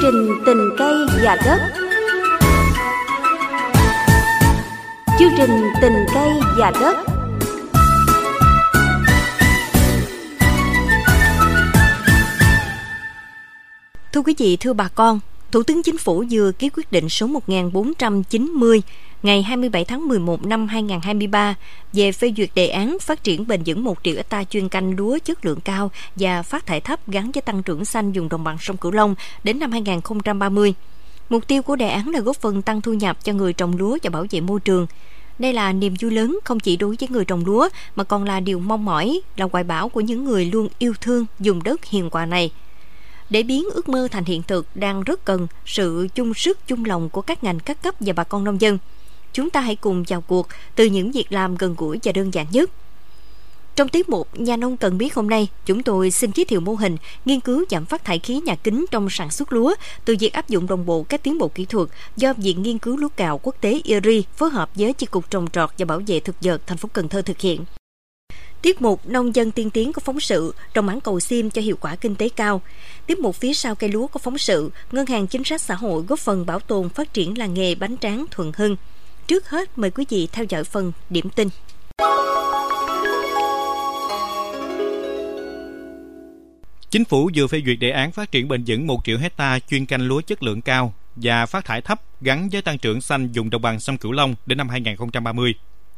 trình Tình cây và đất. Chương trình Tình cây và đất. Thưa quý vị, thưa bà con, Thủ tướng Chính phủ vừa ký quyết định số 1490 ngày 27 tháng 11 năm 2023 về phê duyệt đề án phát triển bền vững 1 triệu hectare chuyên canh lúa chất lượng cao và phát thải thấp gắn với tăng trưởng xanh vùng đồng bằng sông Cửu Long đến năm 2030. Mục tiêu của đề án là góp phần tăng thu nhập cho người trồng lúa và bảo vệ môi trường. Đây là niềm vui lớn không chỉ đối với người trồng lúa mà còn là điều mong mỏi, là hoài bão của những người luôn yêu thương vùng đất hiền hòa này. Để biến ước mơ thành hiện thực đang rất cần sự chung sức chung lòng của các ngành các cấp và bà con nông dân. Chúng ta hãy cùng vào cuộc từ những việc làm gần gũi và đơn giản nhất. Trong tiết mục Nhà nông cần biết hôm nay, chúng tôi xin giới thiệu mô hình nghiên cứu giảm phát thải khí nhà kính trong sản xuất lúa từ việc áp dụng đồng bộ các tiến bộ kỹ thuật do Viện Nghiên cứu Lúa gạo Quốc tế IRI phối hợp với Chi cục Trồng trọt và Bảo vệ thực vật thành phố Cần Thơ thực hiện. Tiết mục Nông dân tiên tiến có phóng sự trồng mãng cầu sim cho hiệu quả kinh tế cao. Tiết mục Phía sau cây lúa có phóng sự Ngân hàng Chính sách Xã hội góp phần bảo tồn phát triển làng nghề bánh tráng Thuận Hưng. Trước hết mời quý vị theo dõi phần điểm tin. Chính phủ vừa phê duyệt đề án phát triển bền vững 1 triệu hectare chuyên canh lúa chất lượng cao và phát thải thấp gắn với tăng trưởng xanh vùng đồng bằng sông Cửu Long đến năm 2030.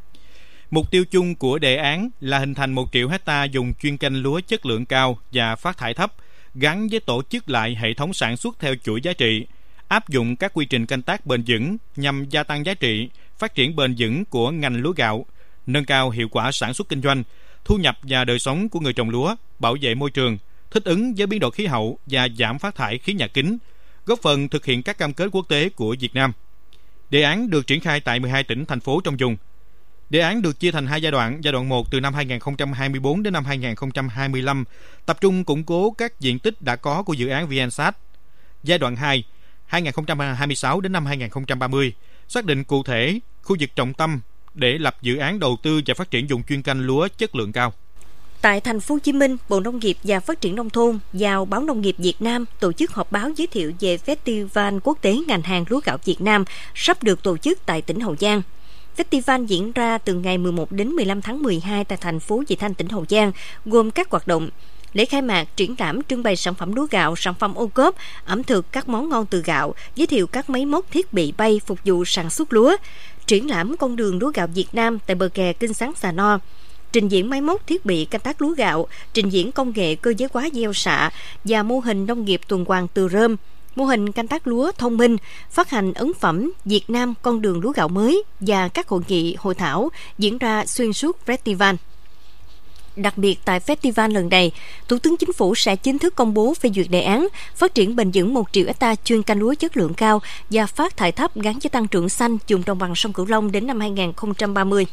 Mục tiêu chung của đề án là hình thành 1 triệu hectare vùng chuyên canh lúa chất lượng cao và phát thải thấp gắn với tổ chức lại hệ thống sản xuất theo chuỗi giá trị, áp dụng các quy trình canh tác bền vững nhằm gia tăng giá trị, phát triển bền vững của ngành lúa gạo, nâng cao hiệu quả sản xuất kinh doanh, thu nhập và đời sống của người trồng lúa, bảo vệ môi trường, thích ứng với biến đổi khí hậu và giảm phát thải khí nhà kính, góp phần thực hiện các cam kết quốc tế của Việt Nam. Đề án được triển khai tại 12 tỉnh, thành phố trong vùng. Đề án được chia thành 2 giai đoạn. Giai đoạn 1 từ năm 2024 đến năm 2025, tập trung củng cố các diện tích đã có của dự án VNSat. Giai đoạn 2, 2026 đến năm 2030, xác định cụ thể khu vực trọng tâm để lập dự án đầu tư và phát triển vùng chuyên canh lúa chất lượng cao. Tại thành phố Hồ Chí Minh, Bộ Nông nghiệp và Phát triển nông thôn giao Báo Nông nghiệp Việt Nam tổ chức họp báo giới thiệu về Festival Quốc tế ngành hàng lúa gạo Việt Nam sắp được tổ chức tại tỉnh Hậu Giang. Festival diễn ra từ ngày 11 đến 15 tháng 12 tại thành phố Vị Thanh, tỉnh Hậu Giang, gồm các hoạt động lễ khai mạc, triển lãm trưng bày sản phẩm lúa gạo, sản phẩm ô cốp, ẩm thực các món ngon từ gạo, giới thiệu các máy móc thiết bị bay phục vụ sản xuất lúa, triển lãm con đường lúa gạo Việt Nam tại bờ kè kênh Sáng Xà No, trình diễn máy móc thiết bị canh tác lúa gạo, trình diễn công nghệ cơ giới hóa gieo xạ và mô hình nông nghiệp tuần hoàn từ rơm, mô hình canh tác lúa thông minh, phát hành ấn phẩm Việt Nam con đường lúa gạo mới và các hội nghị, hội thảo diễn ra xuyên suốt festival. Đặc biệt tại festival lần này, Thủ tướng Chính phủ sẽ chính thức công bố phê duyệt đề án phát triển bền vững 1 triệu hectare chuyên canh lúa chất lượng cao và phát thải thấp gắn với tăng trưởng xanh vùng đồng bằng sông Cửu Long đến năm 2030.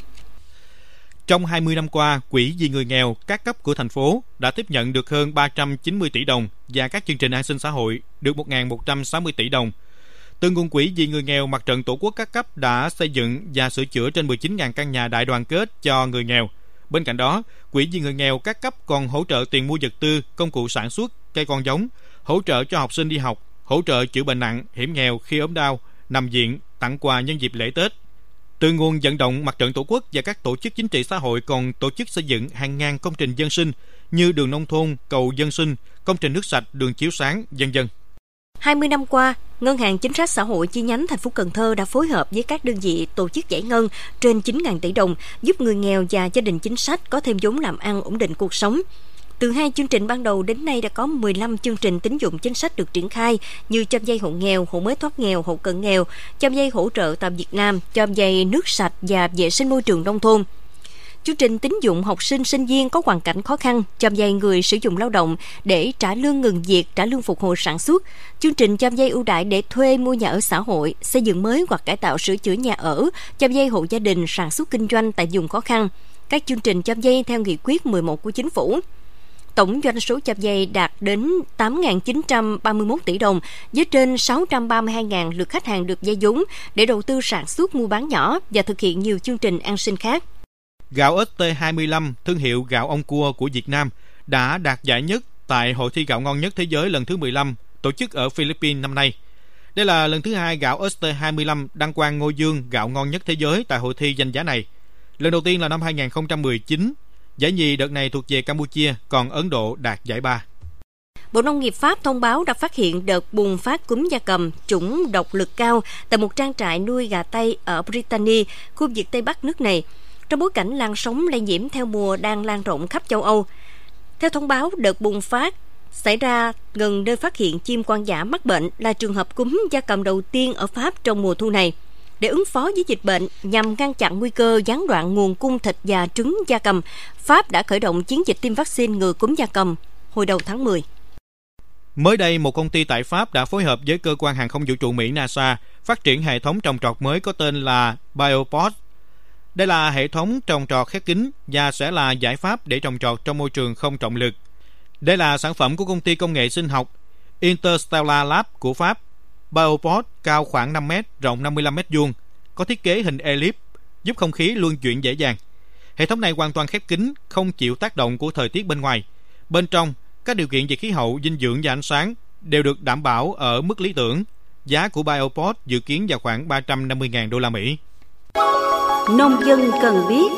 Trong 20 năm qua, Quỹ vì người nghèo các cấp của thành phố đã tiếp nhận được hơn 390 tỷ đồng và các chương trình an sinh xã hội được 1.160 tỷ đồng. Từ nguồn Quỹ vì người nghèo, Mặt trận Tổ quốc các cấp đã xây dựng và sửa chữa trên 19.000 căn nhà đại đoàn kết cho người nghèo. Bên cạnh đó, Quỹ vì người nghèo các cấp còn hỗ trợ tiền mua vật tư, công cụ sản xuất, cây con giống, hỗ trợ cho học sinh đi học, hỗ trợ chữa bệnh nặng, hiểm nghèo khi ốm đau, nằm viện, tặng quà nhân dịp lễ Tết. Từ nguồn vận động Mặt trận Tổ quốc và các tổ chức chính trị xã hội còn tổ chức xây dựng hàng ngàn công trình dân sinh như đường nông thôn, cầu dân sinh, công trình nước sạch, đường chiếu sáng, v.v. 20 năm qua, Ngân hàng Chính sách Xã hội chi nhánh thành phố Cần Thơ đã phối hợp với các đơn vị tổ chức giải ngân trên 9.000 tỷ đồng, giúp người nghèo và gia đình chính sách có thêm vốn làm ăn, ổn định cuộc sống. Từ 2 chương trình ban đầu đến nay đã có 15 chương trình tín dụng chính sách được triển khai như cho vay hộ nghèo, hộ mới thoát nghèo, hộ cận nghèo, cho vay hỗ trợ tạo việc làm, cho vay nước sạch và vệ sinh môi trường nông thôn. Chương trình tín dụng học sinh sinh viên có hoàn cảnh khó khăn, cho vay người sử dụng lao động để trả lương ngừng việc, trả lương phục hồi sản xuất. Chương trình cho vay ưu đãi để thuê mua nhà ở xã hội, xây dựng mới hoặc cải tạo sửa chữa nhà ở, cho vay hộ gia đình sản xuất kinh doanh tại vùng khó khăn. Các chương trình cho vay theo nghị quyết 11 của Chính phủ. Tổng doanh số cho vay đạt đến 8.931 tỷ đồng, với trên 632.000 lượt khách hàng được vay vốn để đầu tư sản xuất mua bán nhỏ và thực hiện nhiều chương trình an sinh khác. Gạo ST25, thương hiệu gạo ông cua của Việt Nam, đã đạt giải nhất tại Hội thi gạo ngon nhất thế giới lần thứ 15 tổ chức ở Philippines năm nay. Đây là lần thứ 2 gạo Oster 25 đăng quang ngôi dương gạo ngon nhất thế giới tại hội thi danh giá này. Lần đầu tiên là năm 2019, giải nhì đợt này thuộc về Campuchia, còn Ấn Độ đạt giải 3. Bộ Nông nghiệp Pháp thông báo đã phát hiện đợt bùng phát cúm gia cầm chủng độc lực cao tại một trang trại nuôi gà Tây ở Brittany, khu vực Tây Bắc nước này, trong bối cảnh làn sóng lây nhiễm theo mùa đang lan rộng khắp châu Âu. Theo thông báo, đợt bùng phát xảy ra gần nơi phát hiện chim hoang dã mắc bệnh là trường hợp cúm gia cầm đầu tiên ở Pháp trong mùa thu này. Để ứng phó với dịch bệnh nhằm ngăn chặn nguy cơ gián đoạn nguồn cung thịt và trứng gia cầm, Pháp đã khởi động chiến dịch tiêm vaccine ngừa cúm gia cầm hồi đầu tháng 10. Mới đây, một công ty tại Pháp đã phối hợp với cơ quan hàng không vũ trụ Mỹ NASA phát triển hệ thống trồng trọt mới có tên là Biopod. Đây là hệ thống trồng trọt khép kín và sẽ là giải pháp để trồng trọt trong môi trường không trọng lực. Đây là sản phẩm của công ty công nghệ sinh học Interstellar Lab của Pháp. Biopod cao khoảng 5 m, rộng 55 m², có thiết kế hình elip, giúp không khí luân chuyển dễ dàng. Hệ thống này hoàn toàn khép kín, không chịu tác động của thời tiết bên ngoài. Bên trong, các điều kiện về khí hậu, dinh dưỡng và ánh sáng đều được đảm bảo ở mức lý tưởng. Giá của Biopod dự kiến vào khoảng 350.000 đô la Mỹ. Nông dân cần biết.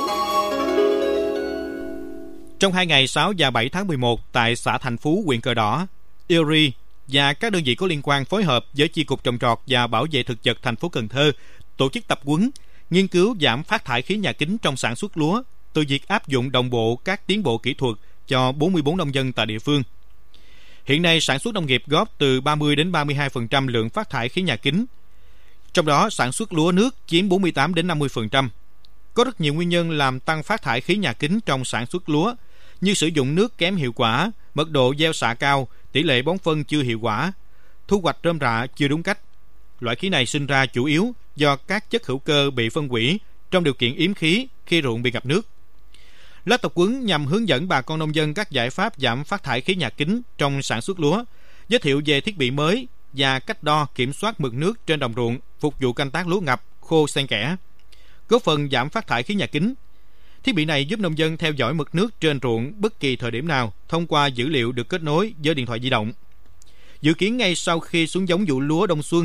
Trong 2 ngày 6 và 7 tháng 11 tại xã Thành Phú, huyện Cờ Đỏ, Erie và các đơn vị có liên quan phối hợp với Chi cục Trồng trọt và Bảo vệ thực vật thành phố Cần Thơ tổ chức tập huấn nghiên cứu giảm phát thải khí nhà kính trong sản xuất lúa từ việc áp dụng đồng bộ các tiến bộ kỹ thuật cho 44 nông dân tại địa phương. Hiện nay, sản xuất nông nghiệp góp từ 30 đến 32% lượng phát thải khí nhà kính. Trong đó, sản xuất lúa nước chiếm 48 đến 50%. Có rất nhiều nguyên nhân làm tăng phát thải khí nhà kính trong sản xuất lúa, như sử dụng nước kém hiệu quả, mật độ gieo xạ cao, tỷ lệ bón phân chưa hiệu quả, thu hoạch rơm rạ chưa đúng cách. Loại khí này sinh ra chủ yếu do các chất hữu cơ bị phân hủy trong điều kiện yếm khí khi ruộng bị ngập nước. Lớp tập huấn nhằm hướng dẫn bà con nông dân các giải pháp giảm phát thải khí nhà kính trong sản xuất lúa, giới thiệu về thiết bị mới và cách đo kiểm soát mực nước trên đồng ruộng phục vụ canh tác lúa ngập, khô xen kẽ, góp phần giảm phát thải khí nhà kính. Thiết bị này giúp nông dân theo dõi mực nước trên ruộng bất kỳ thời điểm nào thông qua dữ liệu được kết nối với điện thoại di động. Dự kiến ngay sau khi xuống giống vụ lúa đông xuân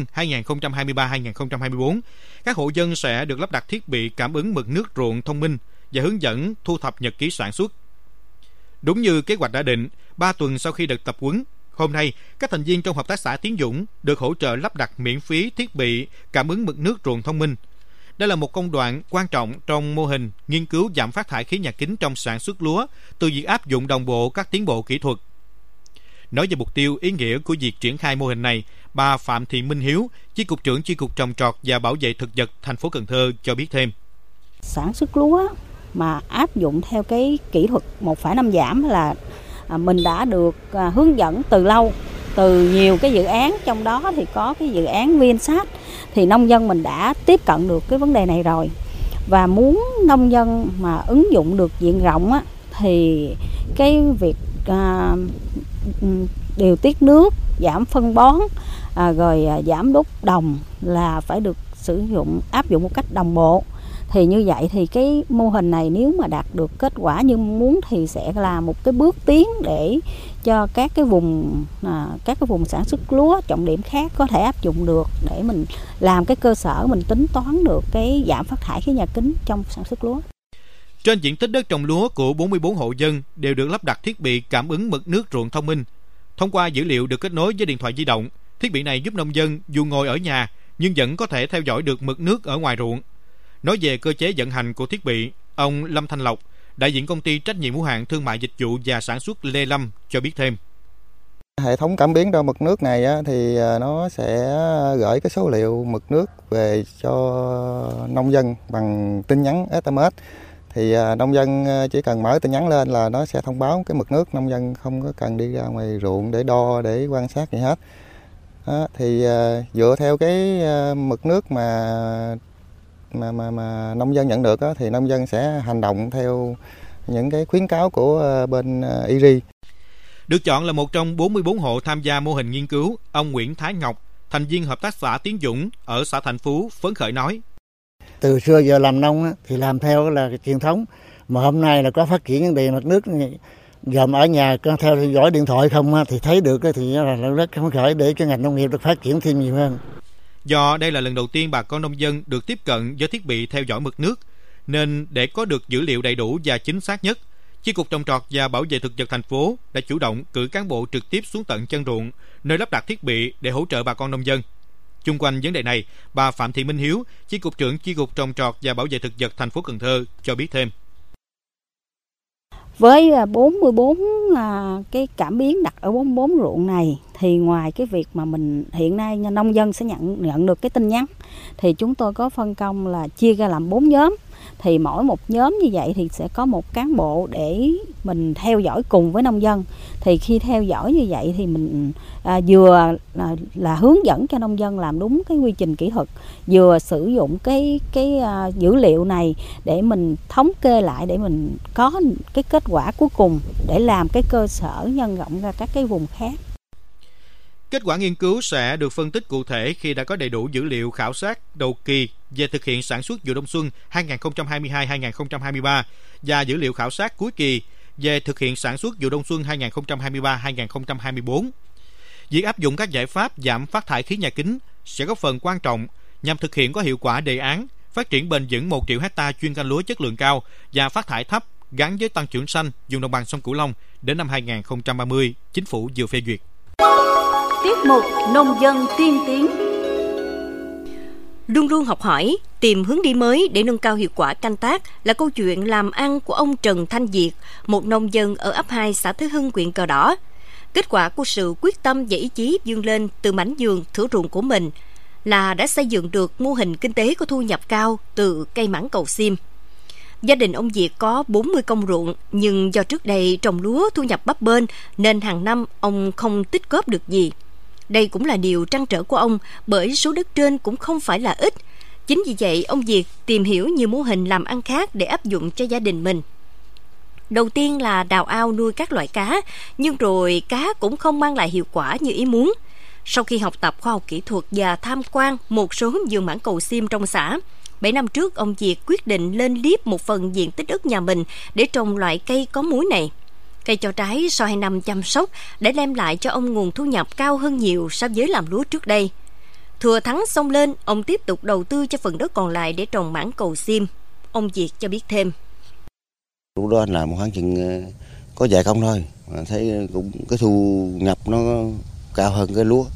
2023-2024, các hộ dân sẽ được lắp đặt thiết bị cảm ứng mực nước ruộng thông minh và hướng dẫn thu thập nhật ký sản xuất. Đúng như kế hoạch đã định, 3 tuần sau khi được tập huấn, hôm nay các thành viên trong hợp tác xã Tiến Dũng được hỗ trợ lắp đặt miễn phí thiết bị cảm ứng mực nước ruộng thông minh. Đây là một công đoạn quan trọng trong mô hình nghiên cứu giảm phát thải khí nhà kính trong sản xuất lúa từ việc áp dụng đồng bộ các tiến bộ kỹ thuật. Nói về mục tiêu ý nghĩa của việc triển khai mô hình này, bà Phạm Thị Minh Hiếu, Chi cục trưởng Chi cục Trồng trọt và Bảo vệ thực vật thành phố Cần Thơ cho biết thêm. Sản xuất lúa mà áp dụng theo cái kỹ thuật 1,5 giảm là mình đã được hướng dẫn từ lâu, từ nhiều cái dự án, trong đó thì có cái dự án Vinsat, thì nông dân mình đã tiếp cận được cái vấn đề này rồi. Và muốn nông dân mà ứng dụng được diện rộng á, thì cái việc điều tiết nước, giảm phân bón, rồi giảm đốt đồng là phải được áp dụng một cách đồng bộ. Thì như vậy thì cái mô hình này nếu mà đạt được kết quả như muốn thì sẽ là một cái bước tiến để cho các cái vùng sản xuất lúa trọng điểm khác có thể áp dụng được, để mình làm cái cơ sở mình tính toán được cái giảm phát thải khí nhà kính trong sản xuất lúa. Trên diện tích đất trồng lúa của 44 hộ dân đều được lắp đặt thiết bị cảm ứng mực nước ruộng thông minh. Thông qua dữ liệu được kết nối với điện thoại di động, thiết bị này giúp nông dân dù ngồi ở nhà nhưng vẫn có thể theo dõi được mực nước ở ngoài ruộng. Nói về cơ chế vận hành của thiết bị, ông Lâm Thanh Lộc, đại diện công ty trách nhiệm hữu hạn thương mại dịch vụ và sản xuất Lê Lâm cho biết thêm. Hệ thống cảm biến đo mực nước này thì nó sẽ gửi cái số liệu mực nước về cho nông dân bằng tin nhắn SMS. Thì nông dân chỉ cần mở tin nhắn lên là nó sẽ thông báo cái mực nước, nông dân không có cần đi ra ngoài ruộng để đo, để quan sát gì hết. Thì dựa theo cái mực nước mà nông dân nhận được thì nông dân sẽ hành động theo những cái khuyến cáo của bên IRI. Được chọn là một trong 44 hộ tham gia mô hình nghiên cứu, ông Nguyễn Thái Ngọc, thành viên hợp tác xã Tiến Dũng ở xã Thành Phú phấn khởi nói: Từ xưa giờ làm nông thì làm theo là truyền thống, mà hôm nay là có phát triển vấn đề mực nước này, Dòm ở nhà có theo dõi điện thoại không thì thấy được thì là rất phấn khởi để cho ngành nông nghiệp được phát triển thêm nhiều hơn. Do đây là lần đầu tiên bà con nông dân được tiếp cận với thiết bị theo dõi mực nước, nên để có được dữ liệu đầy đủ và chính xác nhất, Chi cục Trồng trọt và Bảo vệ thực vật thành phố đã chủ động cử cán bộ trực tiếp xuống tận chân ruộng, nơi lắp đặt thiết bị để hỗ trợ bà con nông dân. Chung quanh vấn đề này, bà Phạm Thị Minh Hiếu, Chi cục trưởng Chi cục Trồng trọt và Bảo vệ thực vật thành phố Cần Thơ cho biết thêm. Với 44 cái cảm biến đặt ở 44 ruộng này thì ngoài cái việc mà mình hiện nay nông dân sẽ nhận được cái tin nhắn thì chúng tôi có phân công là chia ra làm 4 nhóm. Thì mỗi một nhóm như vậy thì sẽ có một cán bộ để mình theo dõi cùng với nông dân. Thì khi theo dõi như vậy thì mình vừa là hướng dẫn cho nông dân làm đúng cái quy trình kỹ thuật, vừa sử dụng cái dữ liệu này để mình thống kê lại để mình có cái kết quả cuối cùng để làm cái cơ sở nhân rộng ra các cái vùng khác. Kết quả nghiên cứu sẽ được phân tích cụ thể khi đã có đầy đủ dữ liệu khảo sát đầu kỳ về thực hiện sản xuất vụ đông xuân 2022-2023 và dữ liệu khảo sát cuối kỳ về thực hiện sản xuất vụ đông xuân 2023-2024. Việc áp dụng các giải pháp giảm phát thải khí nhà kính sẽ góp phần quan trọng nhằm thực hiện có hiệu quả đề án phát triển bền vững 1 triệu hecta chuyên canh lúa chất lượng cao và phát thải thấp gắn với tăng trưởng xanh vùng đồng bằng sông Cửu Long đến năm 2030, Chính phủ vừa phê duyệt. Tiết mục Nông dân tiên tiến. Luôn luôn học hỏi, tìm hướng đi mới để nâng cao hiệu quả canh tác là câu chuyện làm ăn của ông Trần Thanh Diệt, một nông dân ở ấp 2 xã Thế Hưng, huyện Cờ Đỏ. Kết quả của sự quyết tâm và ý chí vươn lên từ mảnh vườn thửa ruộng của mình là đã xây dựng được mô hình kinh tế có thu nhập cao từ cây mãng cầu sim. Gia đình ông Diệt có 40 công ruộng, nhưng do trước đây trồng lúa thu nhập bấp bênh nên hàng năm ông không tích góp được gì. Đây cũng là điều trăn trở của ông, bởi số đất trên cũng không phải là ít. Chính vì vậy, ông Diệt tìm hiểu nhiều mô hình làm ăn khác để áp dụng cho gia đình mình. Đầu tiên là đào ao nuôi các loại cá, nhưng rồi cá cũng không mang lại hiệu quả như ý muốn. Sau khi học tập khoa học kỹ thuật và tham quan một số vườn mãng cầu sim trong xã, 7 năm trước ông Diệt quyết định lên liếp một phần diện tích đất nhà mình để trồng loại cây có múi này. Cây cho trái sau 2 năm chăm sóc đã đem lại cho ông nguồn thu nhập cao hơn nhiều so với làm lúa trước đây. Thừa thắng xông lên, ông tiếp tục đầu tư cho phần đất còn lại để trồng mãng cầu sim. Ông Diệt cho biết thêm. Lúc đó anh làm khoảng chừng có vài công thôi, mà thấy cũng cái thu nhập nó cao hơn cái lúa,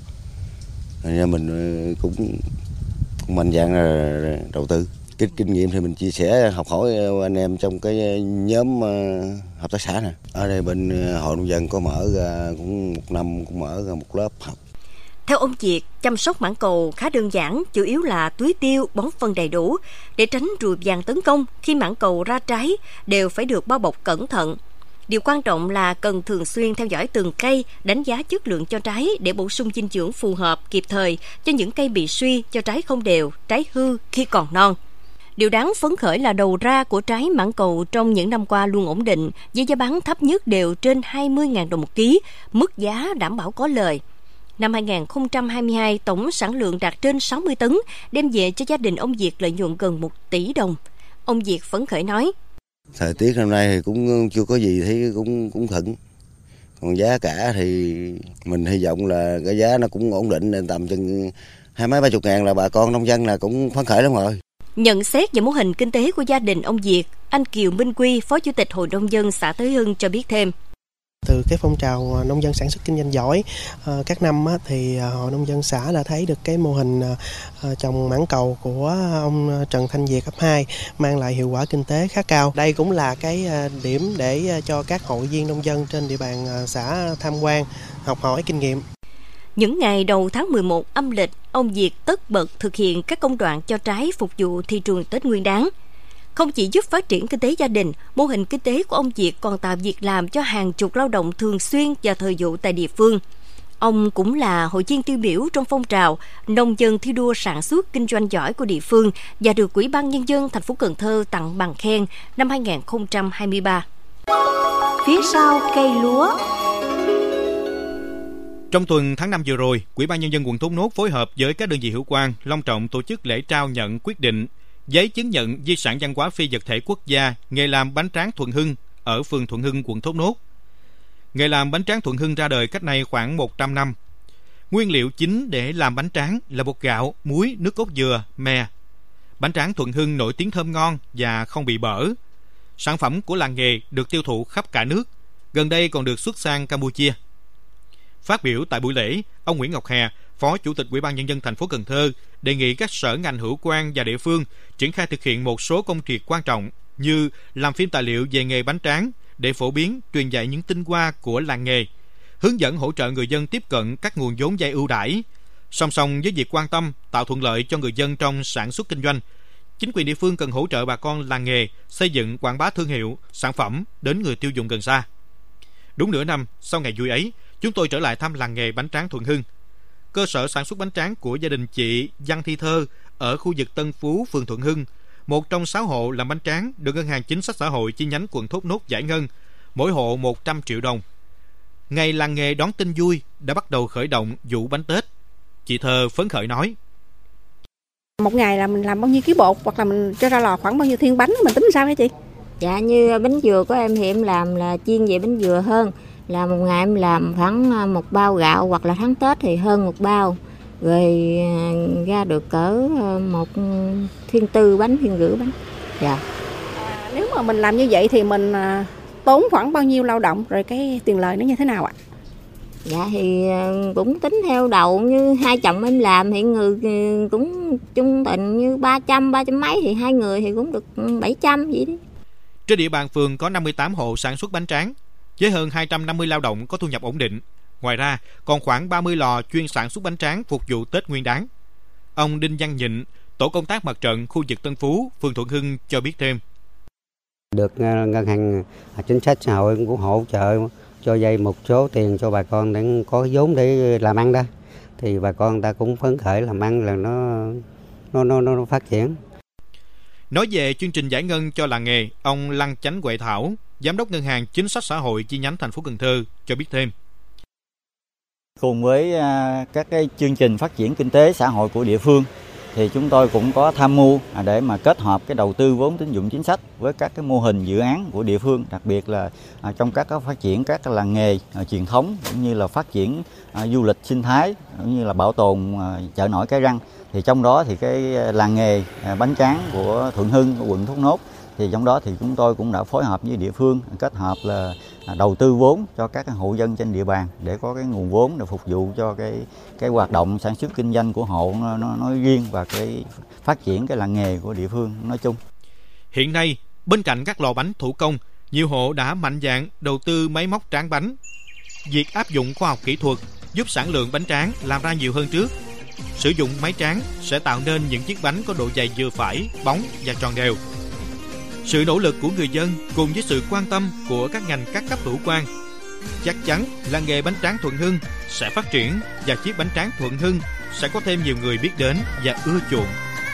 nên mình cũng mạnh dạn là đầu tư. Cái kinh nghiệm thì mình chia sẻ học hỏi anh em trong cái nhóm hợp tác xã này. Ở đây bên hội nông dân có mở ra cũng một năm cũng mở ra một lớp học. Theo ông Diệt, chăm sóc mãng cầu khá đơn giản, chủ yếu là tưới tiêu, bón phân đầy đủ để tránh ruồi vàng tấn công. Khi mãng cầu ra trái đều phải được bao bọc cẩn thận. Điều quan trọng là cần thường xuyên theo dõi từng cây, đánh giá chất lượng cho trái để bổ sung dinh dưỡng phù hợp kịp thời cho những cây bị suy, cho trái không đều, trái hư khi còn non. Điều đáng phấn khởi là đầu ra của trái mãng cầu trong những năm qua luôn ổn định, với giá bán thấp nhất đều trên 20.000 đồng một ký, mức giá đảm bảo có lời. Năm 2022, tổng sản lượng đạt trên 60 tấn, đem về cho gia đình ông Diệt lợi nhuận gần 1 tỷ đồng. Ông Diệt phấn khởi nói. Thời tiết năm nay thì cũng chưa có gì, thấy cũng thuận. Còn giá cả thì mình hy vọng là cái giá nó cũng ổn định, nên tầm chừng 20-30 ngàn là bà con nông dân là cũng phấn khởi lắm rồi. Nhận xét về mô hình kinh tế của gia đình ông Diệt, anh Kiều Minh Quy, Phó Chủ tịch Hội Nông dân xã Thới Hưng cho biết thêm. Từ cái phong trào nông dân sản xuất kinh doanh giỏi các năm thì Hội Nông dân xã đã thấy được cái mô hình trồng mãng cầu của ông Trần Thanh Diệt ấp 2 mang lại hiệu quả kinh tế khá cao. Đây cũng là cái điểm để cho các hội viên nông dân trên địa bàn xã tham quan, học hỏi kinh nghiệm. Những ngày đầu tháng 11 âm lịch, ông Diệt tất bật thực hiện các công đoạn cho trái phục vụ thị trường Tết Nguyên đán. Không chỉ giúp phát triển kinh tế gia đình, mô hình kinh tế của ông Diệt còn tạo việc làm cho hàng chục lao động thường xuyên và thời vụ tại địa phương. Ông cũng là hội viên tiêu biểu trong phong trào nông dân thi đua sản xuất kinh doanh giỏi của địa phương và được Ủy ban Nhân dân thành phố Cần Thơ tặng bằng khen năm 2023. Phía sau cây lúa. Trong tuần tháng 5 vừa rồi, Ủy ban Nhân dân quận Thốt Nốt phối hợp với các đơn vị hữu quan long trọng tổ chức lễ trao nhận quyết định giấy chứng nhận di sản văn hóa phi vật thể quốc gia nghề làm bánh tráng Thuận Hưng ở phường Thuận Hưng, quận Thốt Nốt. Nghề làm bánh tráng Thuận Hưng ra đời cách nay khoảng 100 năm. Nguyên liệu chính để làm bánh tráng là bột gạo, muối, nước cốt dừa, me. Bánh tráng Thuận Hưng nổi tiếng thơm ngon và không bị bở. Sản phẩm của làng nghề được tiêu thụ khắp cả nước, gần đây còn được xuất sang Campuchia. Phát biểu tại buổi lễ, ông Nguyễn Ngọc Hè, Phó Chủ tịch Ủy ban Nhân dân thành phố Cần Thơ, đề nghị các sở ngành hữu quan và địa phương triển khai thực hiện một số công việc quan trọng như làm phim tài liệu về nghề bánh tráng để phổ biến, truyền dạy những tinh hoa của làng nghề, hướng dẫn hỗ trợ người dân tiếp cận các nguồn vốn vay ưu đãi. Song song với việc quan tâm tạo thuận lợi cho người dân trong sản xuất kinh doanh, chính quyền địa phương cần hỗ trợ bà con làng nghề xây dựng quảng bá thương hiệu, sản phẩm đến người tiêu dùng gần xa. Đúng nửa năm sau ngày vui ấy, chúng tôi trở lại thăm làng nghề bánh tráng Thuận Hưng. Cơ sở sản xuất bánh tráng của gia đình chị Văn Thi Thơ ở khu vực Tân Phú, phường Thuận Hưng, một trong 6 hộ làm bánh tráng được Ngân hàng Chính sách Xã hội chi nhánh quận Thốt Nốt giải ngân, mỗi hộ 100 triệu đồng. Ngày làng nghề đón tin vui đã bắt đầu khởi động vụ bánh Tết. Chị Thơ phấn khởi nói: Một ngày là mình làm bao nhiêu ký bột hoặc là mình cho ra lò khoảng bao nhiêu thiên bánh, mình tính sao hả chị? Dạ, như bánh dừa của em thì em làm là chuyên về bánh dừa hơn. Là một ngày em làm khoảng 1 bao gạo, hoặc là tháng Tết thì hơn 1 bao. Rồi ra được cỡ 1 thiên tư bánh, thiên rưỡi bánh. Dạ. Nếu mà mình làm như vậy thì mình tốn khoảng bao nhiêu lao động, rồi cái tiền lời nó như thế nào ạ? Dạ thì cũng tính theo đầu, như hai chồng em làm thì người cũng trung bình như 300 mấy, thì hai người thì cũng được 700 vậy đi. Trên địa bàn phường có 58 hộ sản xuất bánh tráng, với hơn 250 lao động có thu nhập ổn định. Ngoài ra, còn khoảng 30 lò chuyên sản xuất bánh tráng phục vụ Tết Nguyên đán. Ông Đinh Văn Nhịn, tổ công tác mặt trận khu vực Tân Phú, phường Thuận Hưng cho biết thêm: Được Ngân hàng Chính sách Xã hội cũng hỗ trợ cho vay một số tiền cho bà con để có vốn để làm ăn đó, thì bà con ta cũng phấn khởi làm ăn là nó phát triển. Nói về chương trình giải ngân cho làng nghề, ông Lăng Chánh Huệ Thảo, Giám đốc Ngân hàng Chính sách Xã hội chi nhánh thành phố Cần Thơ cho biết thêm: Cùng với các cái chương trình phát triển kinh tế xã hội của địa phương thì chúng tôi cũng có tham mưu để mà kết hợp cái đầu tư vốn tín dụng chính sách với các cái mô hình dự án của địa phương, đặc biệt là trong các cái phát triển các cái làng nghề truyền thống, cũng như là phát triển du lịch sinh thái, cũng như là bảo tồn chợ nổi Cái Răng. Thì trong đó thì cái làng nghề bánh tráng của Thuận Hưng, của quận Thốt Nốt, thì trong đó thì chúng tôi cũng đã phối hợp với địa phương kết hợp là đầu tư vốn cho các hộ dân trên địa bàn để có cái nguồn vốn để phục vụ cho cái hoạt động sản xuất kinh doanh của hộ nó nói riêng và cái phát triển cái làng nghề của địa phương nói chung. Hiện nay, bên cạnh các lò bánh thủ công, nhiều hộ đã mạnh dạn đầu tư máy móc tráng bánh. Việc áp dụng khoa học kỹ thuật giúp sản lượng bánh tráng làm ra nhiều hơn trước. Sử dụng máy tráng sẽ tạo nên những chiếc bánh có độ dày vừa phải, bóng và tròn đều. Sự nỗ lực của người dân cùng với sự quan tâm của các ngành các cấp hữu quan, chắc chắn làng nghề bánh tráng Thuận Hưng sẽ phát triển và chiếc bánh tráng Thuận Hưng sẽ có thêm nhiều người biết đến và ưa chuộng.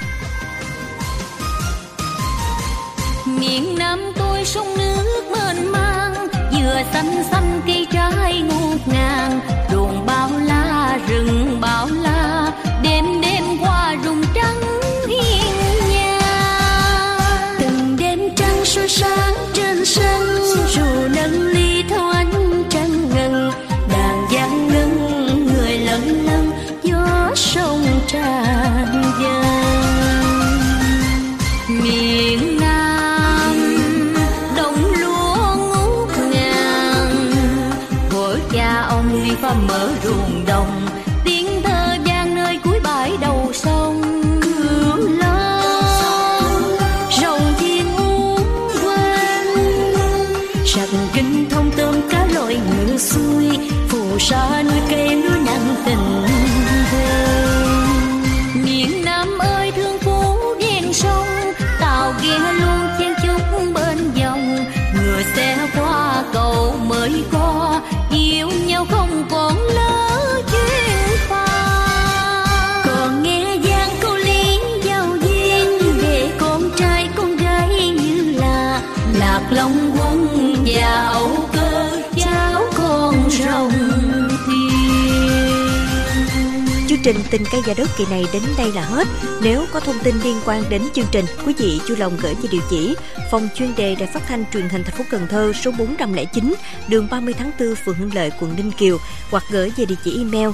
Miền Nam tôi sông nước mênh mang, dừa xanh xanh cây trái ngút ngàn, ruộng bao la rừng bao la, đêm đêm qua rụng trắng hiên nhà. Từng đêm trăng soi sáng trên sân, dù nâng ly theo ánh trăng ngân, đàn giang ngân người lân lân, gió sông tràn dâng. Miền Nam đồng lúa ngút ngàn, vội cha ông đi pha mở ruộng đồng, tiếng thơ vang nơi cuối bãi đầu sông. Cửu Long rồng thiên uốn quanh, sạch kinh thông tôm cá lội ngựa xuôi, phù sa nuôi cây núi nặng tình thương. Miền Nam ơi thương phú ven sông, tàu ghe luôn chen chúc bên dòng, ngựa xe qua cầu mới có, yêu nhau không còn lỡ chuyến pha. Còn nghe giang câu lý giao duyên, để con trai con gái như là Lạc Long Quân và Âu Cơ, cháu con rồng thiên. Chương trình Tình Cây Gia Đất kỳ này đến đây là hết. Nếu có thông tin liên quan đến chương trình, quý vị vui lòng gửi về địa chỉ phòng chuyên đề Đài Phát thanh Truyền hình thành phố Cần Thơ, số 409, đường 30 tháng 4, phường Hưng Lợi, quận Ninh Kiều, hoặc gửi về địa chỉ email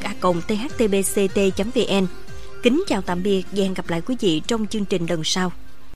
tinhkgiadat@thtbct.vn. Kính chào tạm biệt và hẹn gặp lại quý vị trong chương trình lần sau.